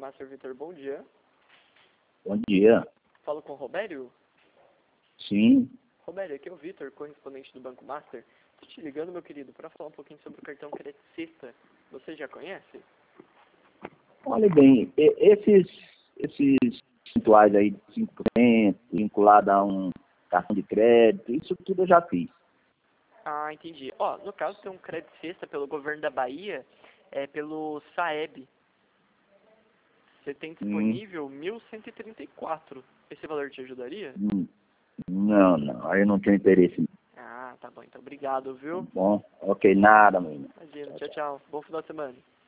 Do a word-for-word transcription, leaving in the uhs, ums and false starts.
Master Vitor, bom dia. Bom dia. Falo com o Robério? Sim. Robério, aqui é o Vitor, correspondente do Banco Master. Estou te ligando, meu querido, para falar um pouquinho sobre o cartão Credicista. Você já conhece? Olha bem, e- esses, esses percentuais aí de cinco por cento vinculado a um cartão de crédito, isso tudo eu já fiz. Ah, entendi. Ó, no caso tem um Credicista pelo governo da Bahia, é pelo Saeb. Você tem Hum, disponível mil cento e trinta e quatro. Esse valor te ajudaria? hum, não, não, aí eu não tenho interesse. Ah, tá bom. Então, obrigado, Tá viu? bom? Ok, nada, menino. Imagina. Tchau, tchau. Bom final de semana.